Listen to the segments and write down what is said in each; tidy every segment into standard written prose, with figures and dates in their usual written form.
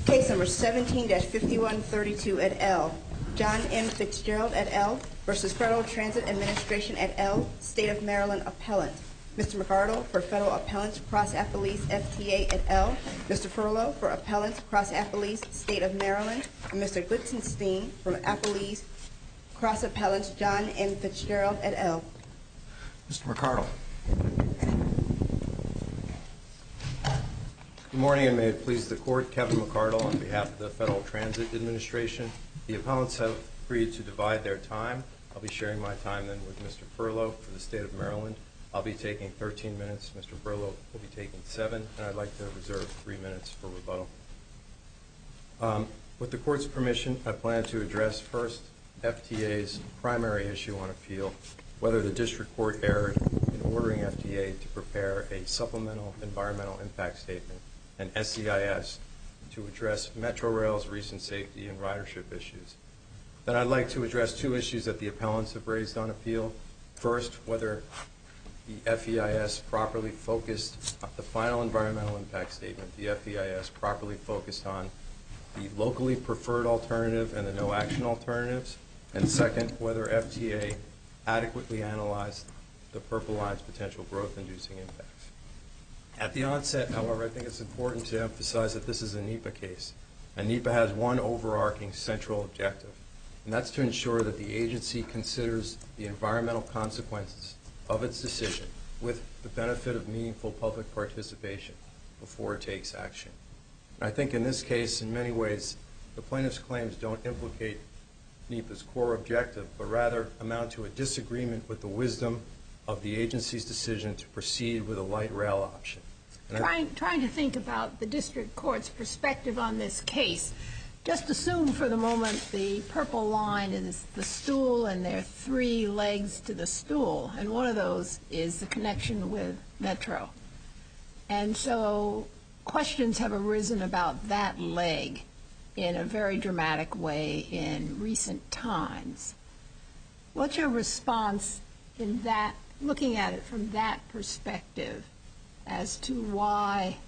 Case number 17-5132 et al. John M. Fitzgerald et al. Versus Federal Transit Administration et al. State of Maryland Appellant. Mr. McArdle for Federal Appellants Cross Appellees FTA et al. Mr. Furlow for Appellants Cross Appellees State of Maryland. And Mr. Glitzenstein from Appellees Cross Appellants John M. Fitzgerald et al. Mr. McArdle. Good morning, and may it please the Court. Kevin McArdle on behalf of the Federal Transit Administration. The appellants have agreed to divide their time. I'll be sharing my time then with Mr. Furlow for the State of Maryland. I'll be taking 13 minutes. Mr. Furlow will be taking 7, and I'd like to reserve 3 minutes for rebuttal. With the Court's permission, I plan to address first FTA's primary issue on appeal, whether the District Court erred in ordering FTA to prepare a supplemental environmental impact statement and SEIS to address Metrorail's recent safety and ridership issues. Then I'd like to address 2 issues that the appellants have raised on appeal. First, whether the FEIS properly focused the final environmental impact statement, the FEIS properly focused on the locally preferred alternative and the no action alternatives. And second, whether FTA adequately analyzed the Purple Line's potential growth-inducing impacts. At the onset, however, I think it's important to emphasize that this is a NEPA case. And NEPA has one overarching central objective, and that's to ensure that the agency considers the environmental consequences of its decision with the benefit of meaningful public participation before it takes action. And I think in this case, in many ways, the plaintiff's claims don't implicate NEPA's core objective, but rather amount to a disagreement with the wisdom of the agency's decision to proceed with a light rail option. Trying to think about the district court's perspective on this case, just assume for the moment the Purple Line is the stool and there are 3 legs to the stool, and one of those is the connection with Metro. And so questions have arisen about that leg in a very dramatic way in recent times. What's your response in that, looking at it from that perspective, as to why,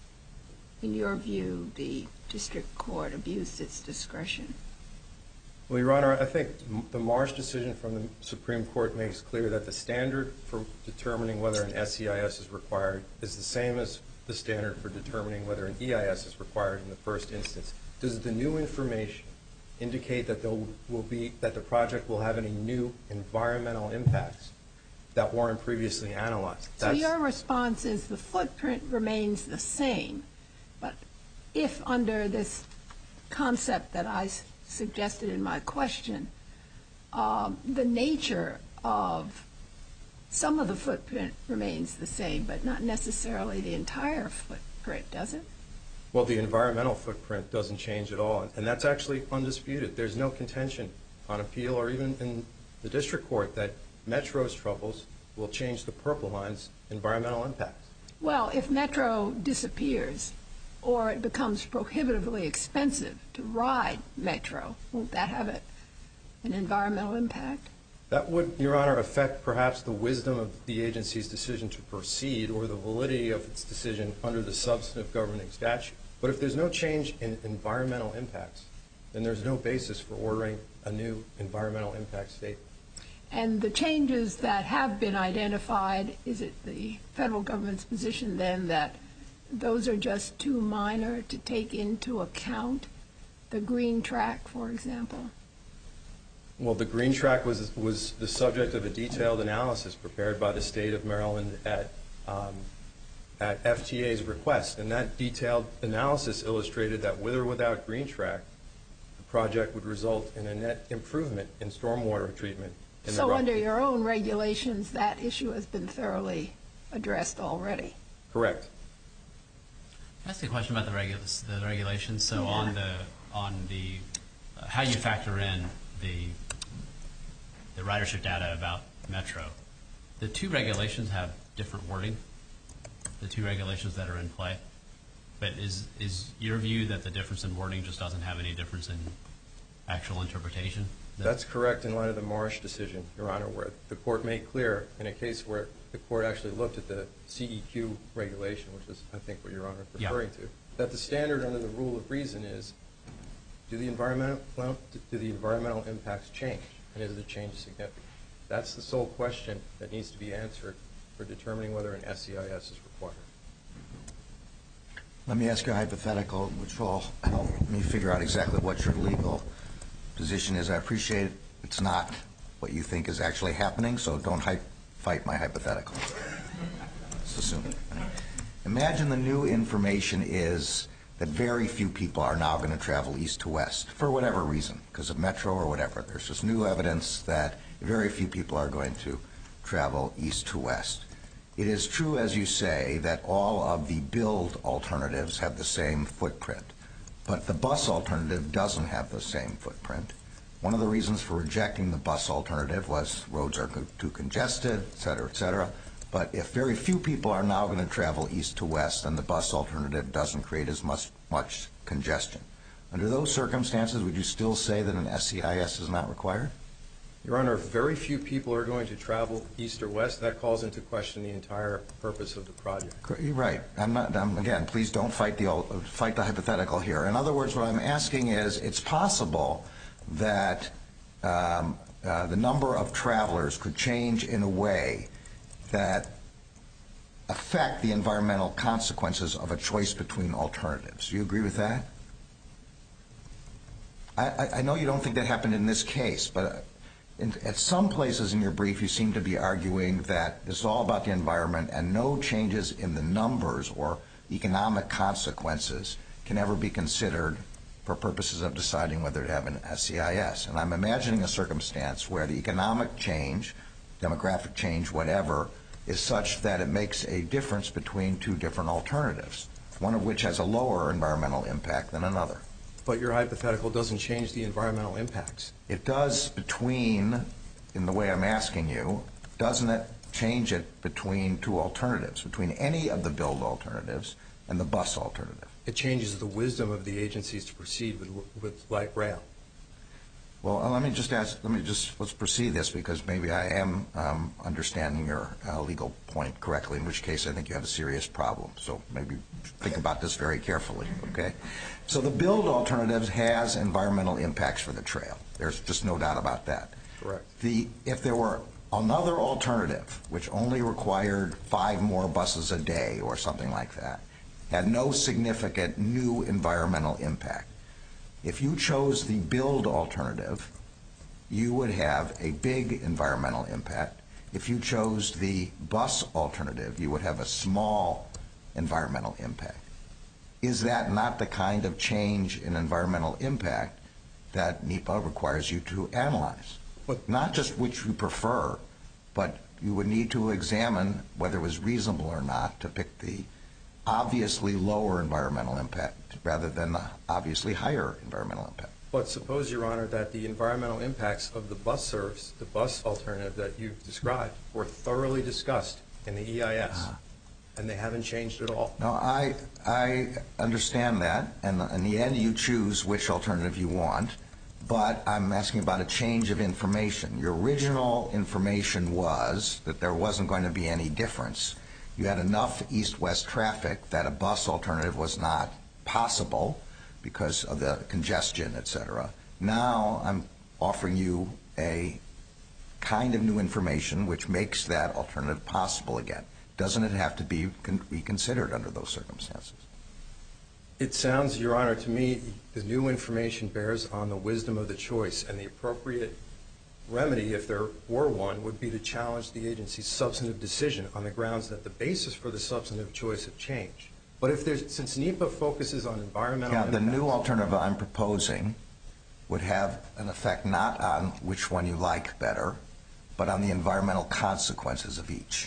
in your view, the district court abused its discretion? Well, Your Honor, I think the Marsh decision from the Supreme Court makes clear that the standard for determining whether an SEIS is required is the same as the standard for determining whether an EIS is required in the first instance. Does the new information indicate that that the project will have any new environmental impacts that weren't previously analyzed? So your response is the footprint remains the same, but if under this concept that I suggested in my question, the nature of some of the footprint remains the same, but not necessarily the entire footprint, does it? Well, the environmental footprint doesn't change at all, and that's actually undisputed. There's no contention on appeal or even in the district court that Metro's troubles will change the Purple Line's environmental impacts. Well, if Metro disappears or it becomes prohibitively expensive to ride Metro, won't that have an environmental impact? That would, Your Honor, affect perhaps the wisdom of the agency's decision to proceed or the validity of its decision under the substantive governing statute. But if there's no change in environmental impacts, then there's no basis for ordering a new environmental impact statement. And the changes that have been identified, is it the federal government's position then that those are just too minor to take into account? The green track, for example? Well, the green track was the subject of a detailed analysis prepared by the State of Maryland at FTA's request. And that detailed analysis illustrated that with or without green track, the project would result in a net improvement in stormwater treatment. So under your own regulations, that issue has been thoroughly addressed already? Correct. Can I ask you a question about the regulations? So on the how you factor in the ridership data about Metro, the 2 regulations have different wording, the 2 regulations that are in play. But is your view that the difference in wording just doesn't have any difference in actual interpretation? That's correct in light of the Marsh decision, Your Honor, where the court made clear in a case where the court actually looked at the CEQ regulation, which is, I think, what Your Honor is referring to, that the standard under the rule of reason is, do the environmental impacts change, and is the change significant? That's the sole question that needs to be answered for determining whether an SEIS is required. Let me ask you a hypothetical, which will help me figure out exactly what your legal position is. I appreciate it's not what you think is actually happening, so don't fight my hypothetical. Let's assume it. Imagine the new information is that very few people are now going to travel east to west, for whatever reason, because of Metro or whatever. There's just new evidence that very few people are going to travel east to west. It is true, as you say, that all of the build alternatives have the same footprint, but the bus alternative doesn't have the same footprint. One of the reasons for rejecting the bus alternative was roads are too congested, et cetera, et cetera. But if very few people are now going to travel east to west, then the bus alternative doesn't create as much congestion. Under those circumstances, would you still say that an SEIS is not required? Your Honor, if very few people are going to travel east or west, that calls into question the entire purpose of the project. You're right. Again, please don't fight the hypothetical here. In other words, what I'm asking is, it's possible that the number of travelers could change in a way that affect the environmental consequences of a choice between alternatives. Do you agree with that? I know you don't think that happened in this case, but at some places in your brief you seem to be arguing that this is all about the environment and no changes in the numbers or economic consequences can ever be considered for purposes of deciding whether to have an SEIS. And I'm imagining a circumstance where the economic change, demographic change, whatever, is such that it makes a difference between two different alternatives, one of which has a lower environmental impact than another. But your hypothetical doesn't change the environmental impacts. It does between, in the way I'm asking you, doesn't it change it between two alternatives, between any of the build alternatives and the bus alternative? It changes the wisdom of the agencies to proceed with light rail. Well, let's proceed this, because maybe I am understanding your legal point correctly, in which case I think you have a serious problem. So maybe think about this very carefully, okay? So the build alternatives has environmental impacts for the trail. There's just no doubt about that. Correct. If there were another alternative, which only required 5 more buses a day or something like that, had no significant new environmental impact, if you chose the build alternative, you would have a big environmental impact. If you chose the bus alternative, you would have a small environmental impact. Is that not the kind of change in environmental impact that NEPA requires you to analyze? Not just which you prefer, but you would need to examine whether it was reasonable or not to pick the obviously lower environmental impact rather than the obviously higher environmental impact. But suppose, Your Honor, that the environmental impacts of the bus service, the bus alternative that you've described, were thoroughly discussed in the EIS, and they haven't changed at all. No, I understand that, and in the end you choose which alternative you want, but I'm asking about a change of information. Your original information was that there wasn't going to be any difference. You had enough east-west traffic that a bus alternative was not possible because of the congestion, etc. Now I'm offering you a kind of new information which makes that alternative possible again. Doesn't it have to be reconsidered under those circumstances? It sounds, Your Honor, to me, the new information bears on the wisdom of the choice, and the appropriate remedy, if there were one, would be to challenge the agency's substantive decision on the grounds that the basis for the substantive choice have changed. But since NEPA focuses on environmental impacts, the new alternative I'm proposing would have an effect not on which one you like better, but on the environmental consequences of each.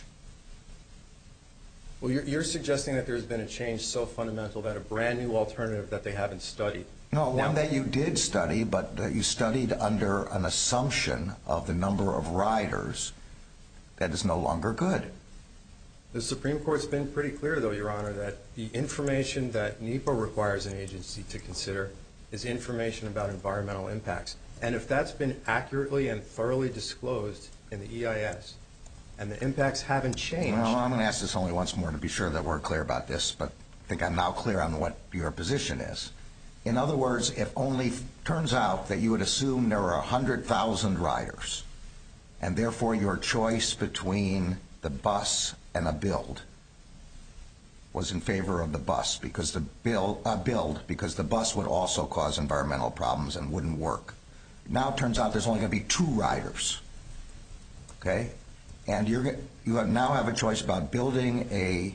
Well, you're suggesting that there's been a change so fundamental that a brand new alternative that they haven't studied. No, one that you did study, but that you studied under an assumption of the number of riders that is no longer good. The Supreme Court's been pretty clear, though, Your Honor, that the information that NEPA requires an agency to consider is information about environmental impacts. And if that's been accurately and thoroughly disclosed in the EIS, and the impacts haven't changed... Well, I'm going to ask this only once more to be sure that we're clear about this, but I think I'm now clear on what your position is. In other words, if only turns out that you would assume there were 100,000 riders, and therefore your choice between the bus and a build was in favor of the bus because the because the bus would also cause environmental problems and wouldn't work. Now it turns out there's only going to be 2 riders, okay? And you now have a choice about building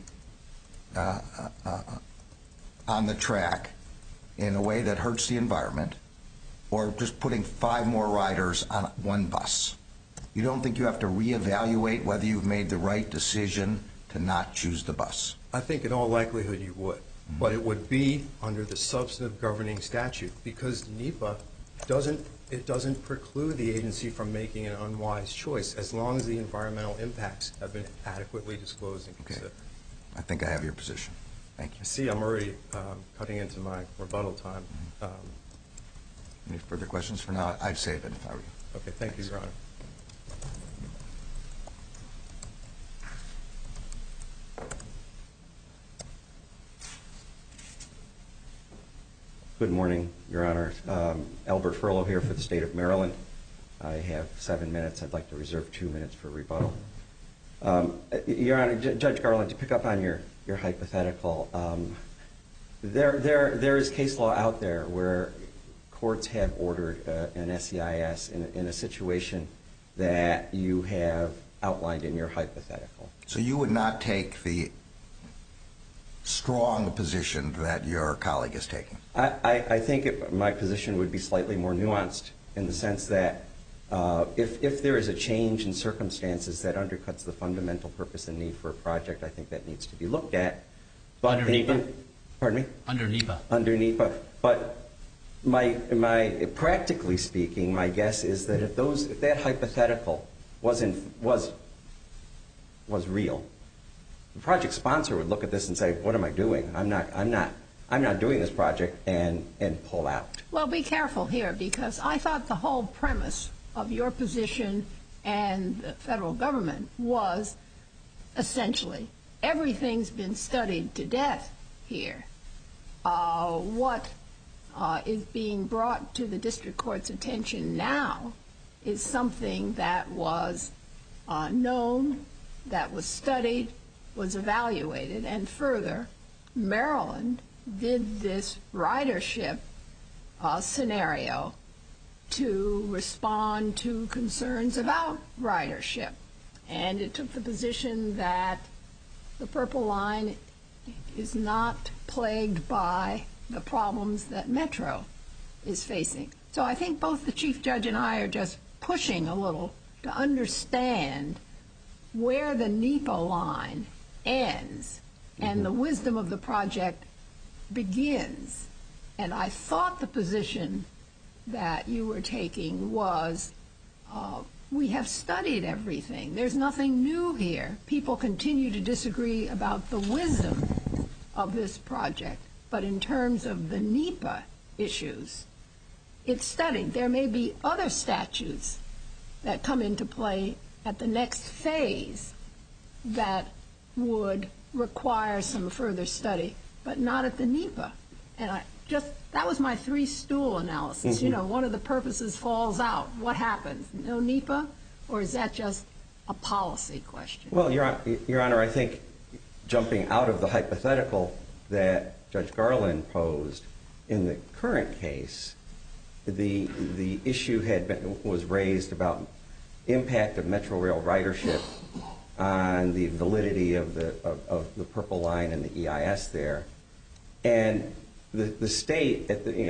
on the track in a way that hurts the environment, or just putting 5 more riders on one bus. You don't think you have to reevaluate whether you've made the right decision to not choose the bus? I think in all likelihood you would. But it would be under the substantive governing statute, because NEPA doesn't preclude the agency from making an unwise choice as long as the environmental impacts have been adequately disclosed and considered. Okay. I think I have your position. Thank you. I see I'm already cutting into my rebuttal time. Any further questions for now? I'd save it if I were you. Okay, thank you, Your Honor. Good morning, Your Honor. Albert Furlow here for the State of Maryland. I have 7 minutes. I'd like to reserve 2 minutes for rebuttal. Your Honor, Judge Garland, to pick up on your hypothetical, there is case law out there where courts have ordered an SEIS in a situation that you have outlined in your hypothetical. So you would not take the strong position that your colleague is taking? I think my position would be slightly more nuanced in the sense that if there is a change in circumstances that undercuts the fundamental purpose and need for a project, I think that needs to be looked at. But Under NEPA? Pardon me? Under NEPA. Under NEPA. But practically speaking, my guess is that if that hypothetical was real, the project sponsor would look at this and say, "What am I doing? I'm not doing this project," and pull out. Well, be careful here, because I thought the whole premise of your position and the federal government was essentially everything's been studied to death here. What is being brought to the district court's attention now is something that was known, that was studied, was evaluated, and further, Maryland did this ridership scenario to respond to concerns about ridership. And it took the position that the Purple Line is not plagued by the problems that Metro is facing. So I think both the Chief Judge and I are just pushing a little to understand where the NEPA line ends and the wisdom of the project begins. And I thought the position that you were taking was, we have studied everything. There's nothing new here. People continue to disagree about the wisdom of this project. But in terms of the NEPA issues, it's studied. There may be other statutes that come into play at the next phase that would require some further study, but not at the NEPA. And that was my 3-stool analysis. You know, one of the purposes falls out. What happens? No NEPA? Or is that just a policy question? Well, Your Honor, I think jumping out of the hypothetical that Judge Garland posed, in the current case, the issue was raised about impact of Metro Rail ridership on the validity of the Purple Line and the EIS there. And the state,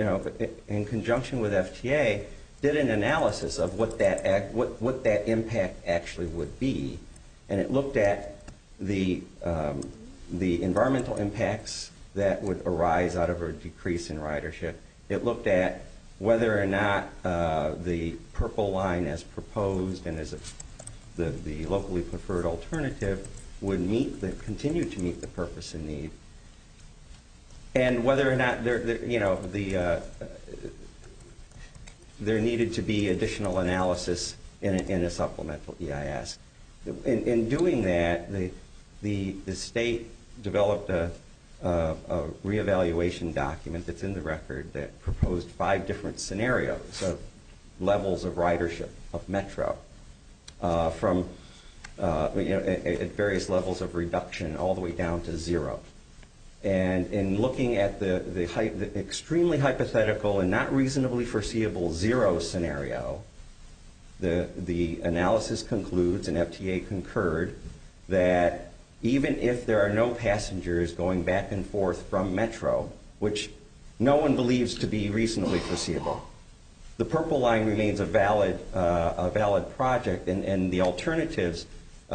in conjunction with FTA, did an analysis of what that impact actually would be, and it looked at the environmental impacts that would arise out of a decrease in ridership. It looked at whether or not the Purple Line, as proposed and as the locally preferred alternative, would continue to meet the purpose and need, and whether or not there needed to be additional analysis in a supplemental EIS. In doing that, the state developed a reevaluation document that's in the record that proposed 5 different scenarios of levels of ridership of Metro from at various levels of reduction all the way down to 0. And in looking at the extremely hypothetical and not reasonably foreseeable 0 scenario, the analysis concludes, and FTA concurred, that even if there are no passengers going back and forth from Metro, which no one believes to be reasonably foreseeable, the Purple Line remains a valid project, and the alternatives,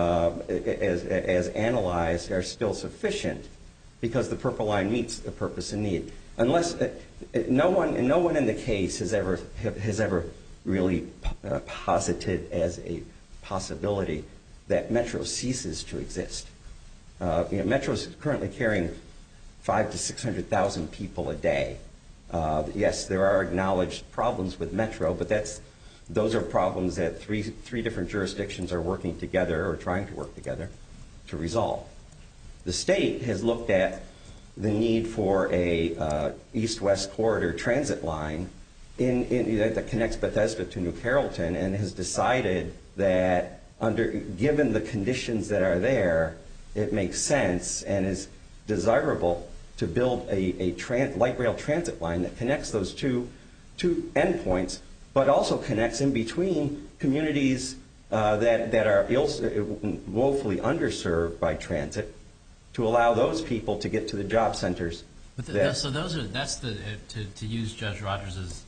as analyzed, are still sufficient because the Purple Line meets the purpose and need. Unless no one in the case has ever really posited as a possibility that Metro ceases to exist. Metro is currently carrying 500,000 to 600,000 people a day. Yes, there are acknowledged problems with Metro, but those are problems that three different jurisdictions are working together or trying to work together to resolve. The state has looked at the need for a east-west corridor transit line that connects Bethesda to New Carrollton, and has decided that given the conditions that are there, it makes sense and is desirable to build a light rail transit line that connects those two endpoints, but also connects in between communities that are woefully underserved by transit, to allow those people to get to the job centers. So to use Judge Rogers'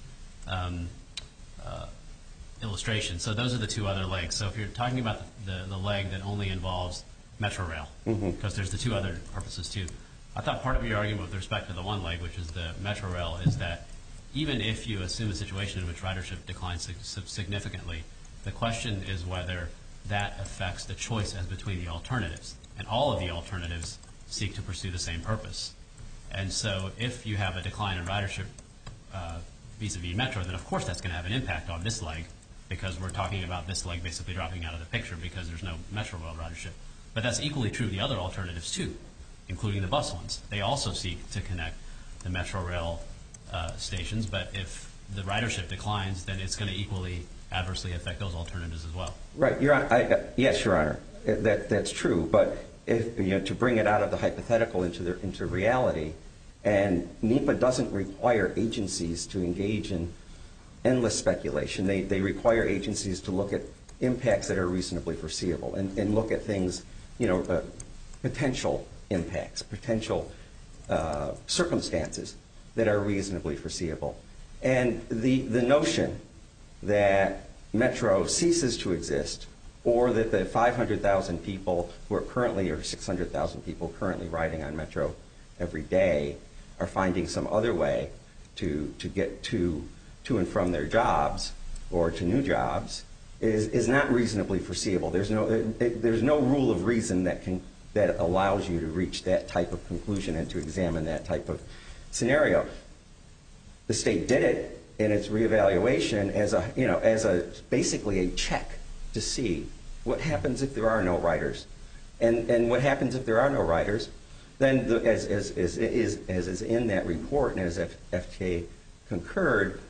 illustration. So those are the 2 other legs. So if you're talking about the leg that only involves Metro Rail, because there's the 2 other purposes too. I thought part of your argument with respect to the one leg, which is the Metro Rail, is that even if you assume a situation in which ridership declines significantly, the question is whether that affects the choice as between the alternatives. And all of the alternatives seek to pursue the same purpose. And so if you have a decline in ridership vis-a-vis Metro, then of course that's going to have an impact on this leg, because we're talking about this leg basically dropping out of the picture because there's no Metro Rail ridership. But that's equally true of the other alternatives too, including the bus ones. They also seek to connect the Metro Rail stations, but if the ridership declines, then it's going to equally adversely affect those alternatives as well. Right. Yes, Your Honor. That's true. But to bring it out of the hypothetical into reality, and NEPA doesn't require agencies to engage in endless speculation. They require agencies to look at impacts that are reasonably foreseeable and look at things, potential impacts, potential circumstances that are reasonably foreseeable. And the notion that Metro ceases to exist, or that the 500,000 people who are currently, or 600,000 people currently riding on Metro every day, are finding some other way to get to and from their jobs or to new jobs, is not reasonably foreseeable. There's no rule of reason that allows you to reach that type of conclusion and to examine that type of scenario. The state did it in its reevaluation as basically a check to see what happens if there are no riders, and what happens if there are no riders. Then, as is in that report and as FTA concurred,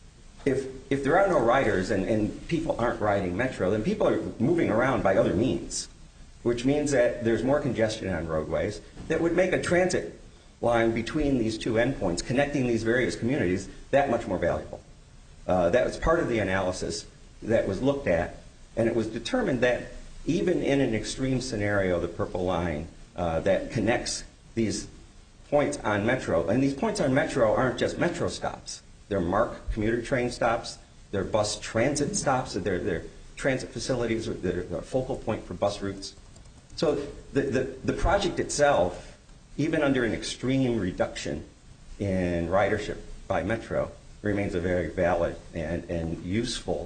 if there are no riders and people aren't riding Metro, then people are moving around by other means, which means that there's more congestion on roadways that would make a transit line between these 2 endpoints, connecting these various communities, that much more valuable. That was part of the analysis that was looked at, and it was determined that even in an extreme scenario, the Purple Line that connects these points on Metro, and these points on Metro aren't just Metro stops. They're MARC commuter train stops, they're bus transit stops, they're transit facilities, they're a focal point for bus routes. So the project itself, even under an extreme reduction in ridership by Metro, remains a very valid and useful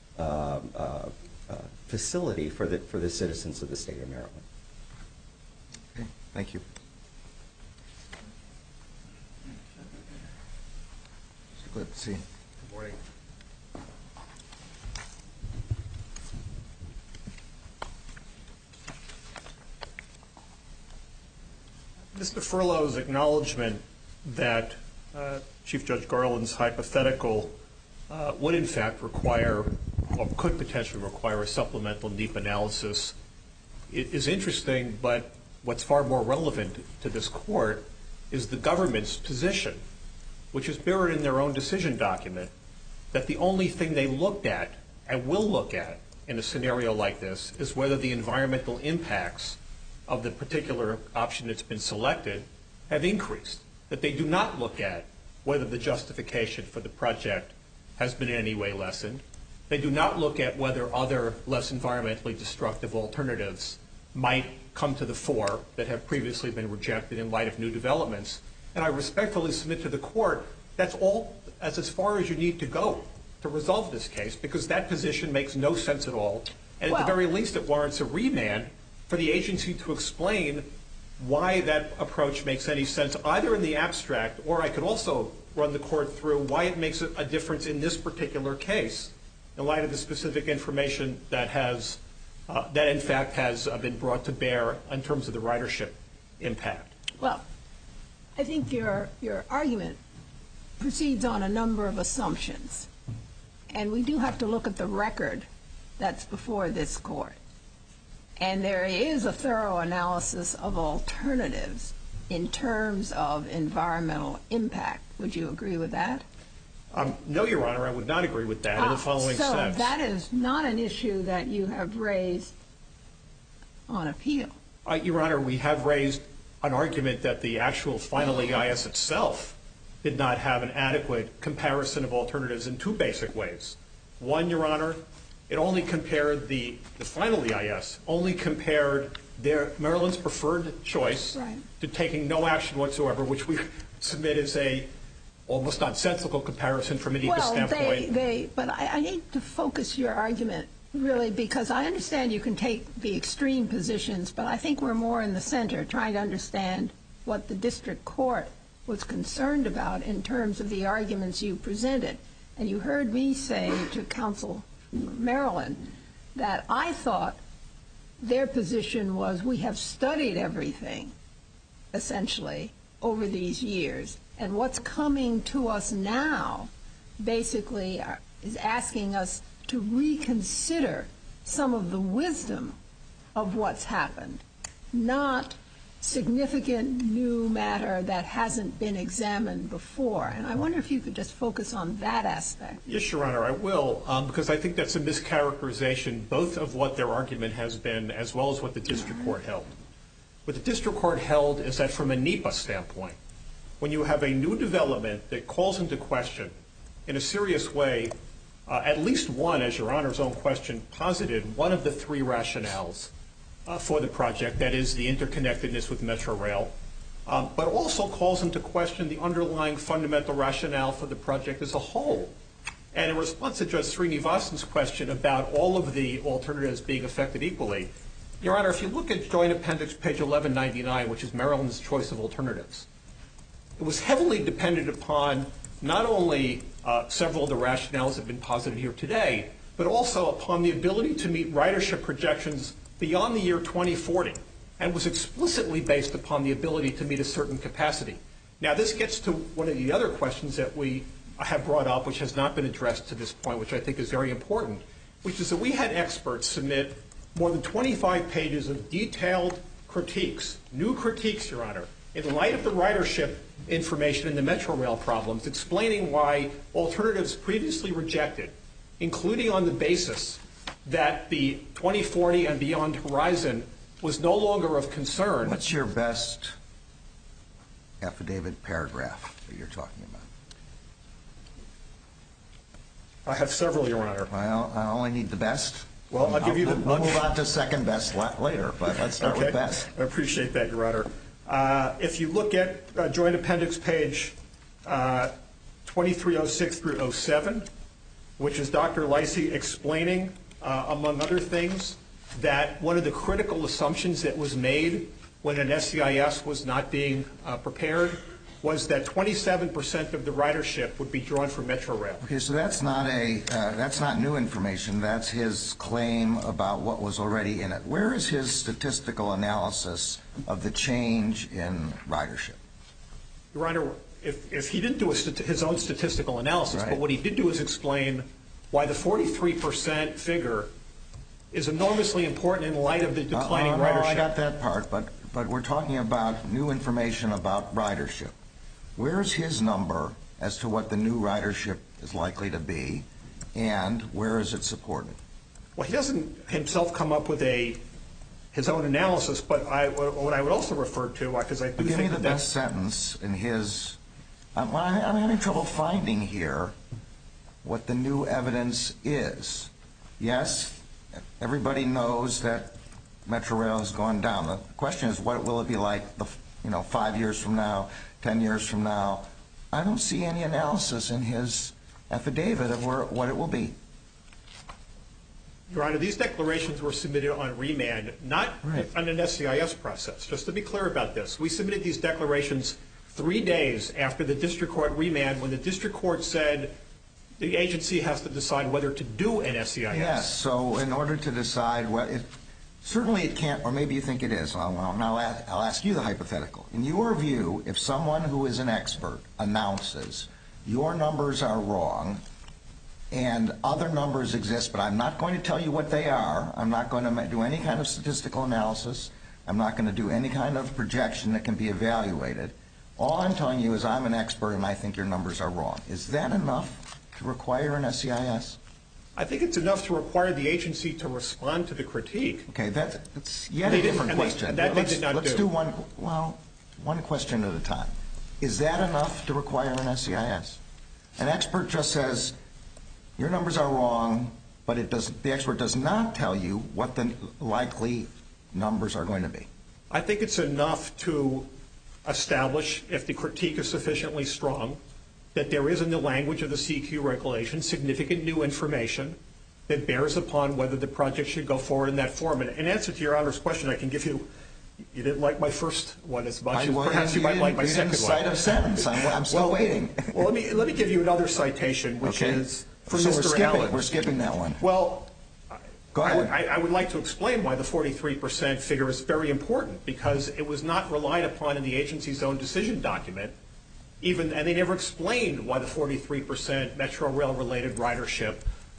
facility for the citizens of the state of Maryland. Okay, thank you. Let's see. Good morning. Mr. Furlow's acknowledgement that Chief Judge Garland's hypothetical would in fact require, or could potentially require, a supplemental NEPA analysis is interesting, but what's far more relevant to this court is the government's position, which is mirrored in their own decision document, that the only thing they looked at and will look at in a scenario like this is whether the environmental impacts of the particular option that's been selected have increased, that they do not look at whether the justification for the project has been in any way lessened. They do not look at whether other less environmentally destructive alternatives might come to the fore that have previously been rejected in light of new developments. And I respectfully submit to the court that's all as far as you need to go to resolve this case, because that position makes no sense at all. And at the very least, it warrants a remand for the agency to explain why that approach makes any sense, either in the abstract, or I could also run the court through why it makes a difference in this particular case in light of the specific information that has, that in fact has been brought to bear in terms of the ridership impact. Well, I think your argument proceeds on a number of assumptions. And we do have to look at the record that's before this court. And there is a thorough analysis of alternatives in terms of environmental impact. Would you agree with that? No, Your Honor, I would not agree with that in the following sense. So that is not an issue that you have raised on appeal. Your Honor, we have raised an argument that the actual final EIS itself did not have an adequate comparison of alternatives in two basic ways. One, Your Honor, it only compared the final EIS, only compared Maryland's preferred choice to taking no action whatsoever, which we submit as a almost nonsensical comparison from an NEPA standpoint. But I need to focus your argument, really, because I understand you can take the extreme positions, but I think we're more in the center trying to understand what the district court was concerned about in terms of the arguments you presented. And you heard me say to counsel Maryland that I thought their position was we have studied everything, essentially, over these years. And what's coming to us now basically is asking us to reconsider some of the wisdom of what's happened, not significant new matter that hasn't been examined before. And I wonder if you could just focus on that aspect. Yes, Your Honor, I will, because I think that's a mischaracterization both of what their argument has been as well as what the district court held. What the district court held is that from a NEPA standpoint, when you have a new development that calls into question in a serious way, at least one, as Your Honor's own question posited, one of the three rationales for the project, that is the interconnectedness with Metro Rail, but also calls into question the underlying fundamental rationale for the project as a whole. And in response to Judge Srinivasan's question about all of the alternatives being affected equally, Your Honor, if you look at Joint Appendix page 1199, which is Maryland's choice of alternatives, it was heavily dependent upon not only several of the rationales that have been posited here today, but also upon the ability to meet ridership projections beyond the year 2040, and was explicitly based upon the ability to meet a certain capacity. Now, this gets to one of the other questions that we have brought up, which has not been addressed to this point, which I think is very important, which is that we had experts submit more than 25 pages of detailed critiques, new critiques, Your Honor, in light of the ridership information in the Metro Rail problems, explaining why alternatives previously rejected, including on the basis that the 2040 and beyond horizon was no longer of concern. What's your best affidavit paragraph that you're talking about? I have several, Your Honor. Well, I only need the best. Well, I'll give you the... We'll move on to second best later, but let's start with best. I appreciate that, Your Honor. If you look at Joint Appendix page 2306 through 07, which is Dr. Lacey explaining, among other things, that one of the critical assumptions that was made when an SEIS was not being prepared was that 27% of the ridership would be drawn from Metro Rail. Okay, so that's not new information. That's his claim about what was already in it. Where is his statistical analysis of the change in ridership? Your Honor, if he didn't do his own statistical analysis, Right. but what he did do is explain why the 43% figure is enormously important in light of the declining ridership. No, I got that part, but we're talking about new information about ridership. Where's his number as to what the new ridership is likely to be, and where is it supported? Well, he doesn't himself come up with his own analysis, but what I would also refer to, because I do Give me think the that best sentence in his. I'm having trouble finding here what the new evidence is. Yes, everybody knows that Metro Rail has gone down. The question is, what will it be like 5 years from now, 10 years from now? I don't see any analysis in his affidavit of what it will be. Your Honor, these declarations were submitted on remand, not on an SCIS process. Just to be clear about this, we submitted these declarations 3 days after the district court remand, when the district court said the agency has to decide whether to do an SCIS. Yes, so in order to decide certainly it can't, or maybe you think it is. I'll ask you the hypothetical. In your view, if someone who is an expert announces your numbers are wrong and other numbers exist, but I'm not going to tell you what they are, I'm not going to do any kind of statistical analysis, I'm not going to do any kind of projection that can be evaluated, all I'm telling you is I'm an expert and I think your numbers are wrong. Is that enough to require an SCIS? I think it's enough to require the agency to respond to the critique. Okay, that's yet a different question. They did not Let's do one question at a time. Is that enough to require an SCIS? An expert just says, your numbers are wrong, but the expert does not tell you what the likely numbers are going to be. I think it's enough to establish, if the critique is sufficiently strong, that there is in the language of the CQ regulation significant new information that bears upon whether the project should go forward in that form. And in answer to Your Honor's question, I can give you didn't like my first one as much as perhaps you might like my second one. You didn't cite a sentence. I'm still waiting. Well, let me give you another citation, which is from Mr. Allen. We're skipping that one. Well, go ahead. I would like to explain why the 43% figure is very important, because it was not relied upon in the agency's own decision document, and they never explained why the 43% Metro Rail-related ridership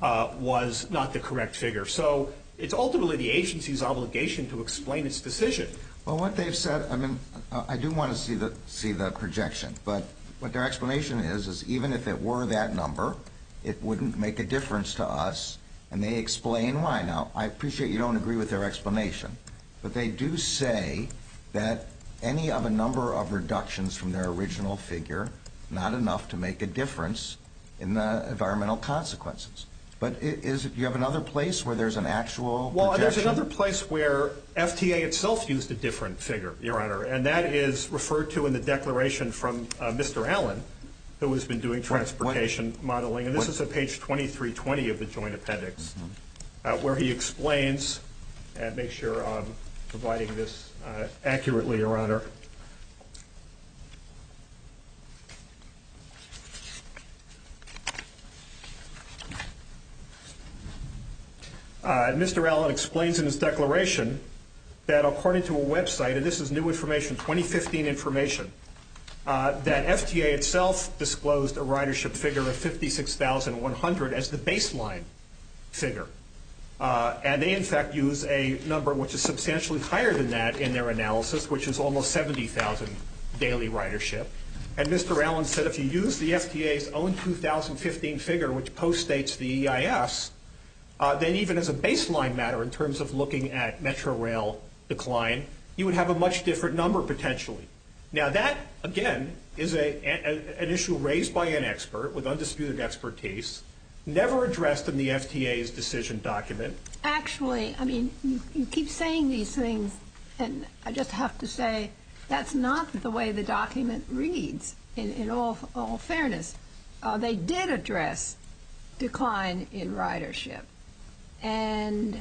was not the correct figure. So it's ultimately the agency's obligation to explain its decision. Well, what they've said, I do want to see the projection, but what their explanation is even if it were that number, it wouldn't make a difference to us, and they explain why. Now, I appreciate you don't agree with their explanation, but they do say that any of a number of reductions from their original figure, not enough to make a difference in the environmental consequences. But do you have another place where there's an actual projection? Well, there's another place where FTA itself used a different figure, Your Honor, and that is referred to in the declaration from Mr. Allen, who has been doing transportation modeling. And this is at page 2320 of the joint appendix, where he explains, and make sure I'm providing this accurately, Your Honor. Mr. Allen explains in his declaration that according to a website, and this is new information, 2015 information, that FTA itself disclosed a ridership figure of 56,100 as the baseline figure. And they, in fact, use a number which is substantially higher than that in their analysis, which is almost 70,000 daily ridership. And Mr. Allen said if you use the FTA's own 2015 figure, which post-states the EIS, then even as a baseline matter in terms of looking at Metro Rail decline, you would have a much different number potentially. Now that, again, is an issue raised by an expert with undisputed expertise, never addressed in the FTA's decision document. Actually, I mean, you keep saying these things, and I just have to say that's not the way the document reads, in all fairness. They did address decline in ridership. And,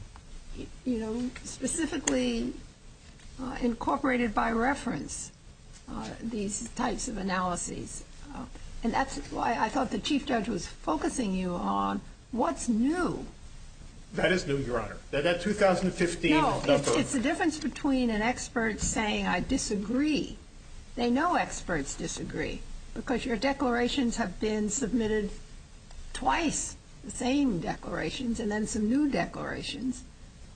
specifically incorporated by reference these types of analyses. And that's why I thought the Chief Judge was focusing you on what's new. That is new, Your Honor. That 2015 number. No, it's the difference between an expert saying, I disagree. They know experts disagree because your declarations have been submitted twice, the same declarations, and then some new declarations.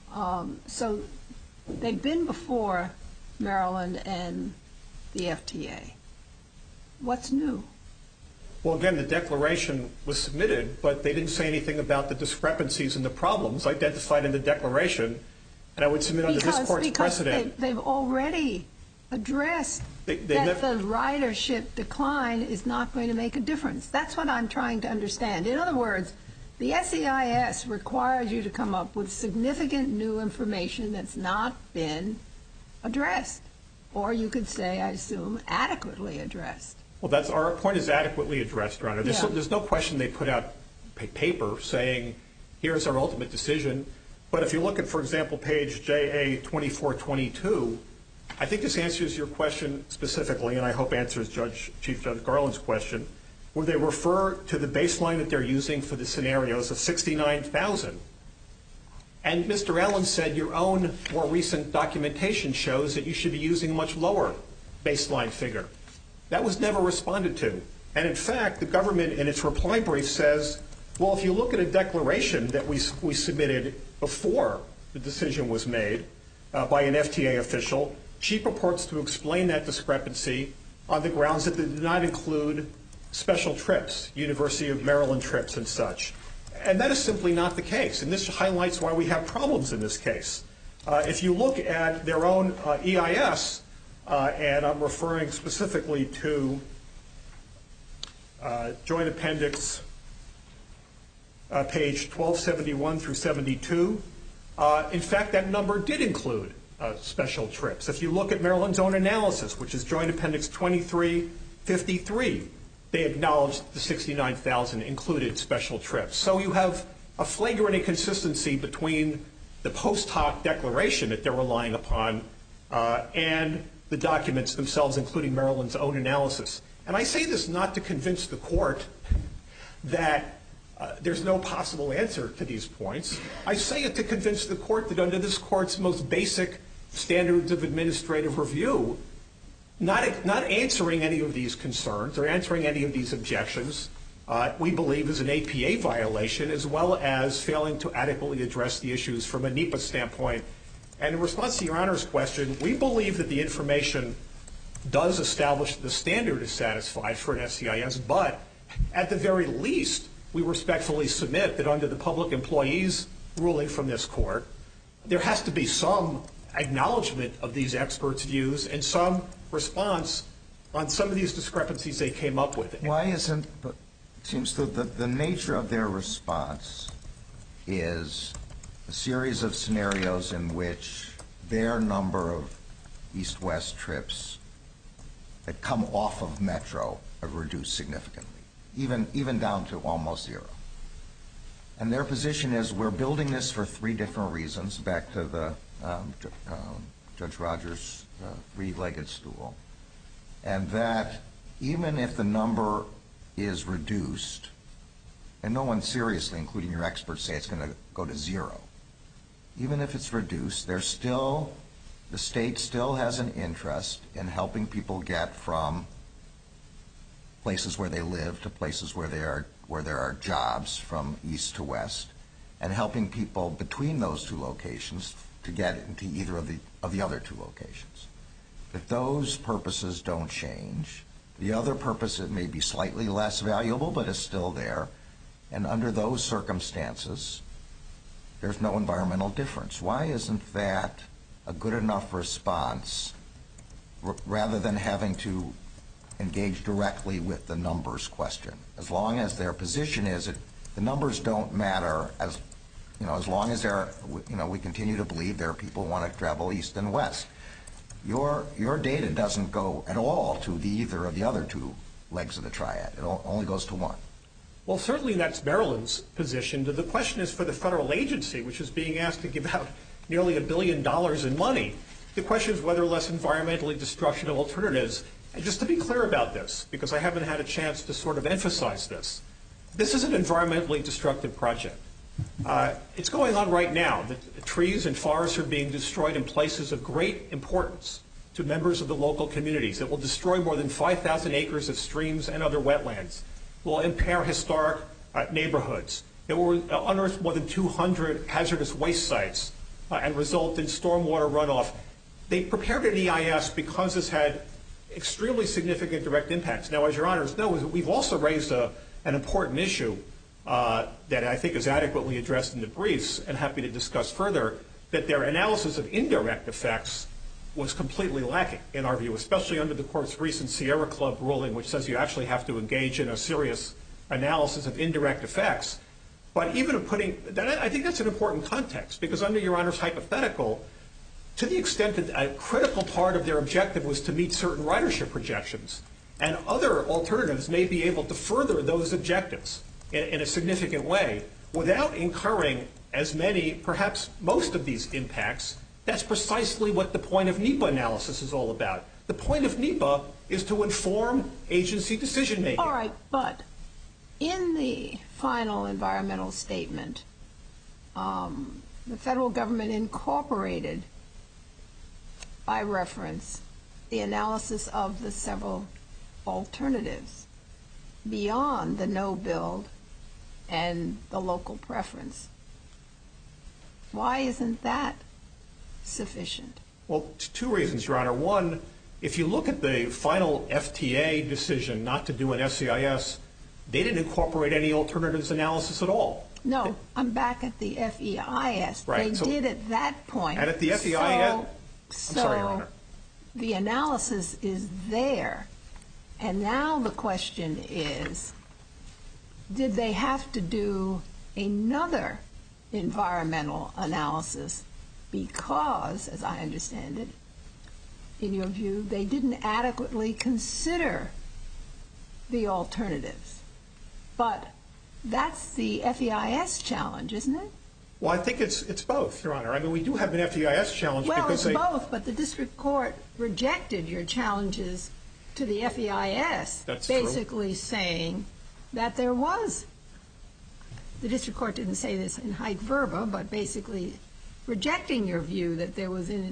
So they've been before Maryland and the FTA. What's new? Well, again, the declaration was submitted, but they didn't say anything about the discrepancies and the problems identified in the declaration. And I would submit under this Court's precedent. They've already addressed that the ridership decline is not going to make a difference. That's what I'm trying to understand. In other words, the SEIS requires you to come up with significant new information that's not been addressed. Or you could say, I assume, adequately addressed. Well, our point is adequately addressed, Your Honor. There's no question they put out paper saying, here's our ultimate decision. But if you look at, for example, page JA 2422, I think this answers your question specifically, and I hope answers Chief Judge Garland's question, where they refer to the baseline that they're using for the scenarios of 69,000. And Mr. Allen said your own more recent documentation shows that you should be using a much lower baseline figure. That was never responded to. And in fact, the government in its reply brief says, well, if you look at a declaration that we submitted before the decision was made by an FTA official, she purports to explain that discrepancy on the grounds that they did not include special trips, University of Maryland trips and such. And that is simply not the case. And this highlights why we have problems in this case. If you look at their own EIS, and I'm referring specifically to Joint Appendix page 1271 through 72, in fact, that number did include special trips. If you look at Maryland's own analysis, which is Joint Appendix 2353, they acknowledged the 69,000 included special trips. So you have a flagrant inconsistency between the post hoc declaration that they're relying upon and the documents themselves, including Maryland's own analysis. And I say this not to convince the Court that there's no possible answer to these points. I say it to convince the Court that under this Court's most basic standards of administrative review, not answering any of these concerns or answering any of these objections, we believe is an APA violation, as well as failing to adequately address the issues from a NEPA standpoint. And in response to Your Honor's question, we believe that the information does establish the standard is satisfied for an SEIS, but at the very least, we respectfully submit that under the public employees ruling from this Court, there has to be some acknowledgement of these experts' views and some response on some of these discrepancies they came up with. Why isn't, it seems that the nature of their response is a series of scenarios in which their number of east-west trips that come off of Metro are reduced significantly, even down to almost zero. And their position is we're building this for three different reasons, back to the Judge Rogers' three-legged stool, and that even if the number is reduced, and no one seriously, including your experts, say it's going to go to zero, even if it's reduced, the state still has an interest in helping people get from places where they live to places where there are jobs from east to west, and helping people between those two locations to get into either of the other two locations. If those purposes don't change, the other purpose, it may be slightly less valuable, but is still there, and under those circumstances, there's no environmental difference. Why isn't that a good enough response rather than having to engage directly with the numbers question? As long as their position is that the numbers don't matter, as long as we continue to believe there are people who want to travel east and west. Your data doesn't go at all to either of the other two legs of the triad. It only goes to one. Well, certainly that's Maryland's position. The question is for the federal agency, which is being asked to give out nearly $1 billion in money. The question is whether less environmentally destructive alternatives And just to be clear about this, because I haven't had a chance to sort of emphasize this, this is an environmentally destructive project. It's going on right now. The trees and forests are being destroyed in places of great importance to members of the local communities. It will destroy more than 5,000 acres of streams and other wetlands. It will impair historic neighborhoods. It will unearth more than 200 hazardous waste sites and result in stormwater runoff. They prepared an EIS because this had extremely significant direct impacts. Now, as your honors know, we've also raised an important issue that I think is adequately addressed in the briefs, and happy to discuss further, that their analysis of indirect effects was completely lacking, in our view, especially under the court's recent Sierra Club ruling, which says you actually have to engage in a serious analysis of indirect effects. But even putting that, I think that's an important context, because under your honor's hypothetical, to the extent that a critical part of their objective was to meet certain ridership projections, and other alternatives may be able to further those objectives in a significant way without incurring as many, perhaps most of these impacts. That's precisely what the point of NEPA analysis is all about. The point of NEPA is to inform agency decision making. All right, but in the final environmental statement, the federal government incorporated, by reference, the analysis of the several alternatives beyond the no build and the local preference. Why isn't that sufficient? Well, two reasons, Your Honor. One, if you look at the final FTA decision not to do an SEIS, they didn't incorporate any alternatives analysis at all. No, I'm back at the FEIS. Right, They did at that point. And at the FEIS, I'm sorry, Your Honor. The analysis is there. And now the question is, did they have to do another environmental analysis because, as I understand it, in your view, they didn't adequately consider the alternatives? But that's the FEIS challenge, isn't it? Well, I think it's both, Your Honor. I mean, we do have an FEIS challenge because it's both, but the district court rejected your challenges to the FEIS, That's basically saying that there was. The district court didn't say this in haec verba, but basically rejecting your view that there was an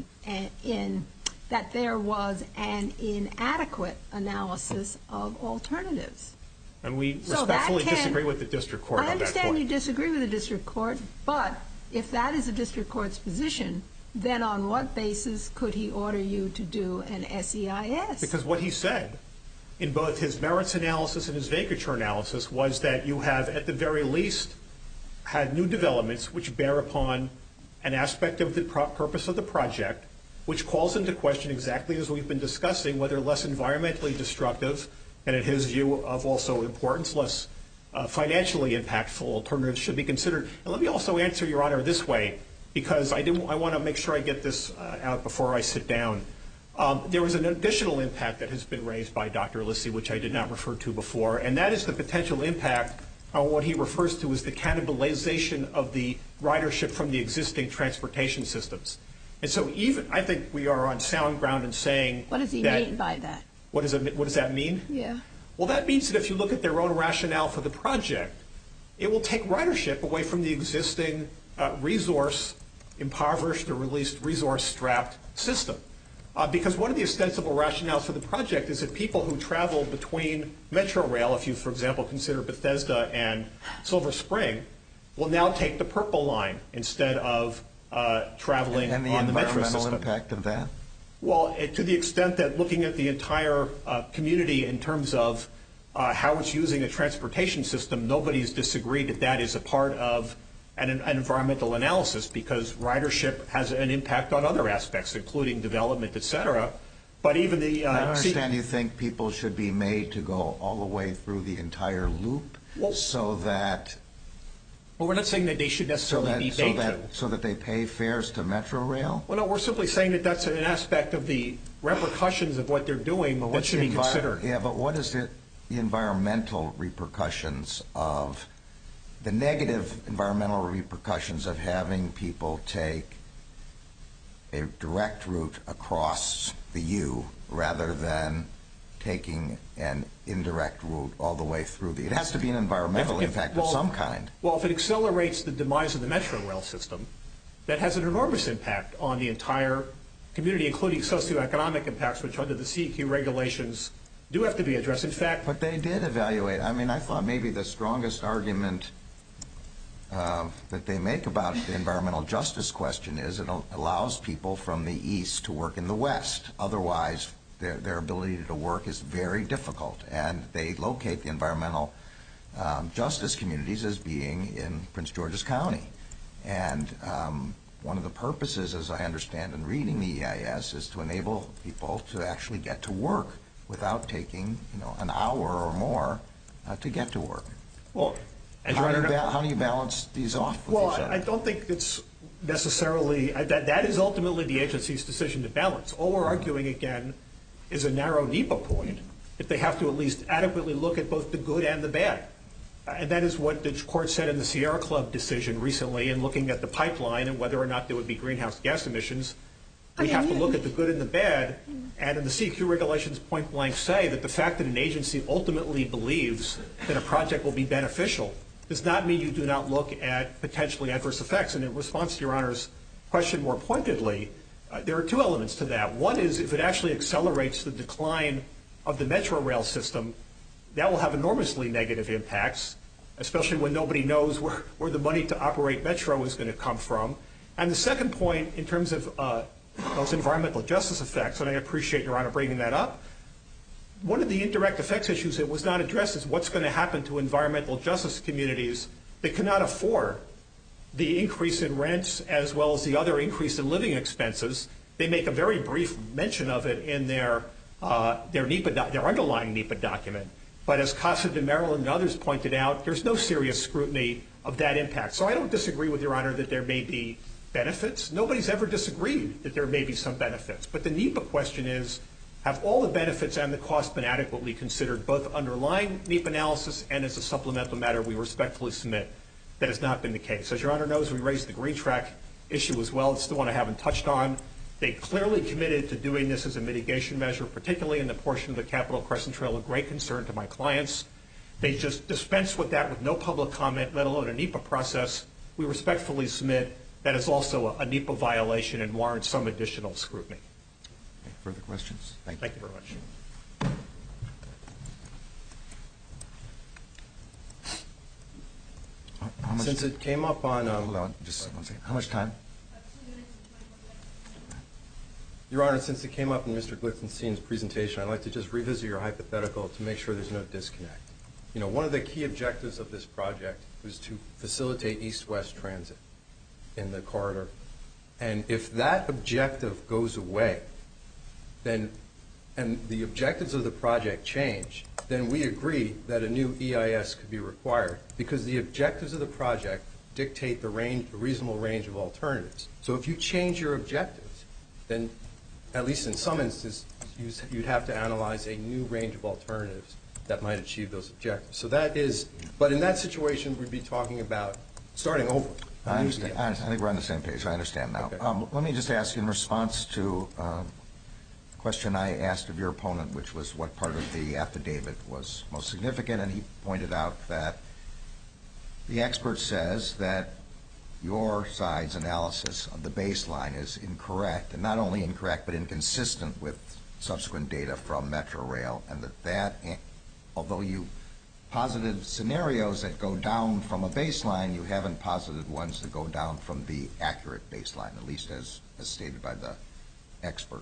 inadequate analysis of alternatives. And we respectfully disagree with the district court on that point. I understand you disagree with the district court, but if that is the district court's position, then on what basis could he order you to do an SEIS? Because what he said in both his merits analysis and his vacatur analysis was that you have, at the very least, had new developments which bear upon an aspect of the purpose of the project, which calls into question exactly as we've been discussing, whether less environmentally destructive and, in his view of also importance, less financially impactful alternatives should be considered. And let me also answer, Your Honor, this way, because I want to make sure I get this out before I sit down. There was an additional impact that has been raised by Dr. Lissi, which I did not refer to before, and that is the potential impact on what he refers to as the cannibalization of the ridership from the existing transportation systems. And so I think we are on sound ground in saying that... What does he mean by that? What does that mean? Yeah. Well, that means that if you look at their own rationale for the project, it will take ridership away from the existing resource-impoverished or released resource-strapped system. Because one of the ostensible rationales for the project is that people who travel between Metro Rail, if you, for example, consider Bethesda and Silver Spring, will now take the Purple Line instead of traveling on the Metro system. And the environmental impact of that? Well, to the extent that looking at the entire community in terms of how it's using a transportation system, nobody's disagreed that that is a part of an environmental analysis, because ridership has an impact on other aspects, including development, et cetera. But even the... I understand you think people should be made to go all the way through the entire loop so that... Well, we're not saying that they should necessarily be made to. So that they pay fares to Metro Rail? Well, no, we're simply saying that that's an aspect of the repercussions of what they're doing that should be considered. Yeah, but what is the environmental repercussions of... the negative environmental repercussions of having people take a direct route across the U rather than taking an indirect route all the way through it has to be an environmental impact of some kind. Well, if it accelerates the demise of the Metro Rail system, that has an enormous impact on the entire community, including socioeconomic impacts, which under the CEQ regulations do have to be addressed. In fact, but they did evaluate. I mean, I thought maybe the strongest argument that they make about the environmental justice question is it allows people from the east to work in the west. Otherwise, their ability to work is very difficult, and they locate the environmental justice communities as being in Prince George's County. And one of the purposes, as I understand in reading the EIS, is to enable people to actually get to work without taking, an hour or more to get to work. Well, how do you balance these off with each other? Well, I don't think it's necessarily that is ultimately the agency's decision to balance. All we're arguing again is a narrow NEPA point, if they have to at least adequately look at both the good and the bad. And that is what the court said in the Sierra Club decision recently in looking at the pipeline and whether or not there would be greenhouse gas emissions. We have to look at the good and the bad, and in the CEQ regulations point blank say that the fact that an agency ultimately believes that a project will be beneficial does not mean you do not look at potentially adverse effects. And in response to Your Honor's question more pointedly, there are two elements to that. One is if it actually accelerates the decline of the Metro Rail system, that will have enormously negative impacts, especially when nobody knows where the money to operate Metro is going to come from. And the second point, in terms of those environmental justice effects, and I appreciate Your Honor bringing that up, one of the indirect effects issues that was not addressed is what's going to happen to environmental justice communities that cannot afford the increase in rents as well as the other increase in living expenses. They make a very brief mention of it in their underlying NEPA document. But as Casa de Maryland and others pointed out, there's no serious scrutiny of that impact. So I don't disagree with Your Honor that there may be benefits. Nobody's ever disagreed that there may be some benefits. But the NEPA question is, have all the benefits and the costs been adequately considered, both underlying NEPA analysis and as a supplemental matter we respectfully submit? That has not been the case. As Your Honor knows, we raised the Green Track issue as well. It's the one I haven't touched on. They clearly committed to doing this as a mitigation measure, particularly in the portion of the Capitol Crescent Trail of great concern to my clients. They just dispensed with that with no public comment, let alone a NEPA process. We respectfully submit that is also a NEPA violation and warrants some additional scrutiny. Any further questions? Thank you. Thank you very much. Since it came up on... hold on, just one second. How much time? Your Honor, since it came up in Mr. Glitzenstein's presentation, I'd like to just revisit your hypothetical to make sure there's no disconnect. One of the key objectives of this project was to facilitate east-west transit in the corridor. And if that objective goes away, then, and the objectives of the project change, then we agree that a new EIS could be required because the objectives of the project dictate the reasonable range of alternatives. So if you change your objectives, then at least in some instances, you'd have to analyze a new range of alternatives that might achieve those objectives. So that is, but in that situation, we'd be talking about starting over. I understand. I think we're on the same page. I understand now. Okay. Let me just ask in response to a question I asked of your opponent, which was what part of the affidavit was most significant, and he pointed out that the expert says that your side's analysis of the baseline is incorrect, and not only incorrect, but inconsistent with subsequent data from Metro Rail, and that although you posited scenarios that go down from a baseline, you haven't posited ones that go down from the accurate baseline, at least as stated by the expert.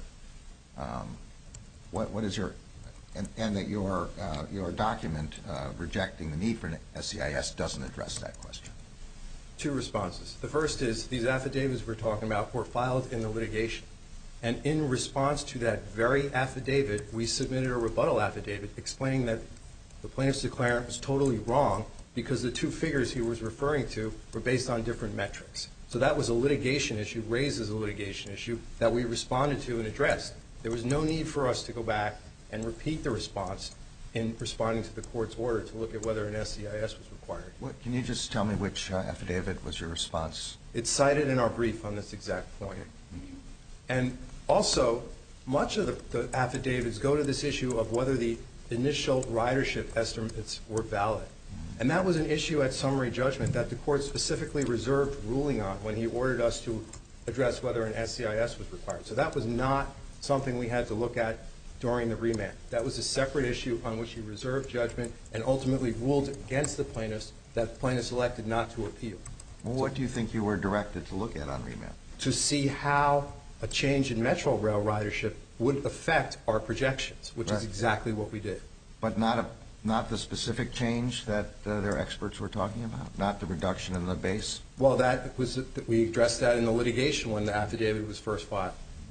What is your, and that your document rejecting the need for an SEIS doesn't address that question? Two responses. The first is these affidavits we're talking about were filed in the litigation. And in response to that very affidavit, we submitted a rebuttal affidavit explaining that the plaintiff's declarant was totally wrong because the two figures he was referring to were based on different metrics. So that was a litigation issue, raised as a litigation issue, that we responded to and addressed. There was no need for us to go back and repeat the response in responding to the court's order to look at whether an SEIS was required. Can you just tell me which affidavit was your response? It's cited in our brief on this exact point. And also, Much of the affidavits go to this issue of whether the initial ridership estimates were valid. And that was an issue at summary judgment that the court specifically reserved ruling on when he ordered us to address whether an SCIS was required. So that was not something we had to look at during the remand. That was a separate issue on which he reserved judgment and ultimately ruled against the plaintiffs that the plaintiffs elected not to appeal. Well, what do you think you were directed to look at on remand? To see how a change in Metro Rail ridership would affect our projections, which is exactly what we did. But not the specific change that their experts were talking about? Not the reduction in the base? Well, we addressed that in the litigation when the affidavit was first filed.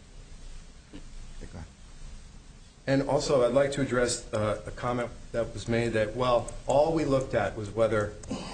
Okay. And also, I'd like to address a comment that was made that, well, all we looked at was whether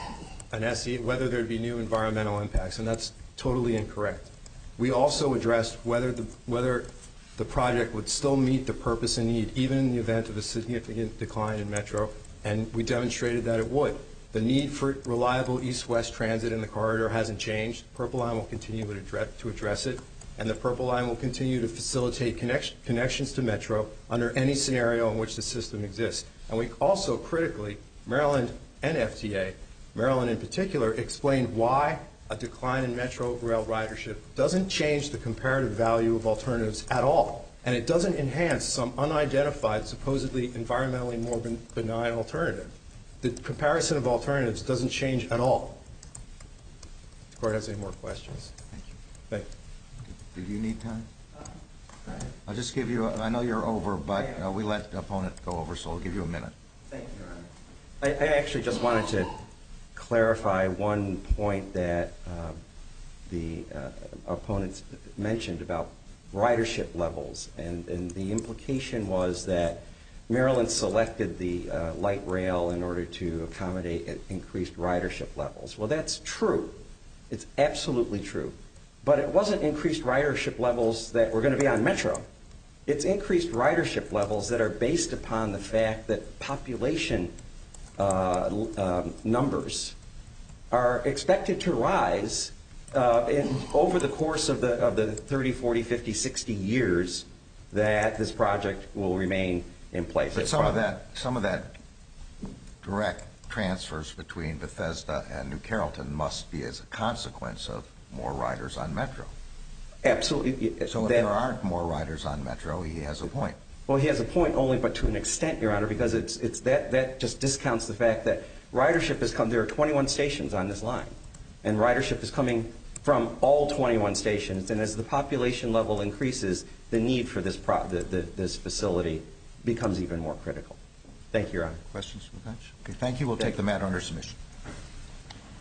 there'd be new environmental impacts, and that's totally incorrect. We also addressed whether the project would still meet the purpose and need, even in the event of a significant decline in Metro, and we demonstrated that it would. The need for reliable east-west transit in the corridor hasn't changed. Purple Line will continue to address it, and the Purple Line will continue to facilitate connections to Metro under any scenario in which the system exists. And we also, critically, Maryland and FTA, Maryland in particular, explained why a decline in Metro Rail ridership doesn't change the comparative value of alternatives at all, and it doesn't enhance some unidentified, supposedly environmentally more benign alternative. The comparison of alternatives doesn't change at all. If the Court has any more questions. Thank you. Thank you. Did you need time? I'll just give you, I know you're over, but we let the opponent go over, so I'll give you a minute. Thank you, Your Honor. I actually just wanted to clarify one point that the opponents mentioned about ridership levels, and the implication was that Maryland selected the light rail in order to accommodate increased ridership levels. Well, that's true. It's absolutely true. But it wasn't increased ridership levels that were going to be on Metro. It's increased ridership levels that are based upon the fact that population numbers are expected to rise over the course of the 30, 40, 50, 60 years that this project will remain in place. But some of that direct transfers between Bethesda and New Carrollton must be as a consequence of more riders on Metro. Absolutely. So if there aren't more riders on Metro, he has a point. Well, he has a point only but to an extent, Your Honor, because it's that just discounts the fact that ridership has come. There are 21 stations on this line, and ridership is coming from all 21 stations. And as the population level increases, the need for this facility becomes even more critical. Thank you, Your Honor. Questions from the bench? Okay, thank you. We'll take the matter under submission.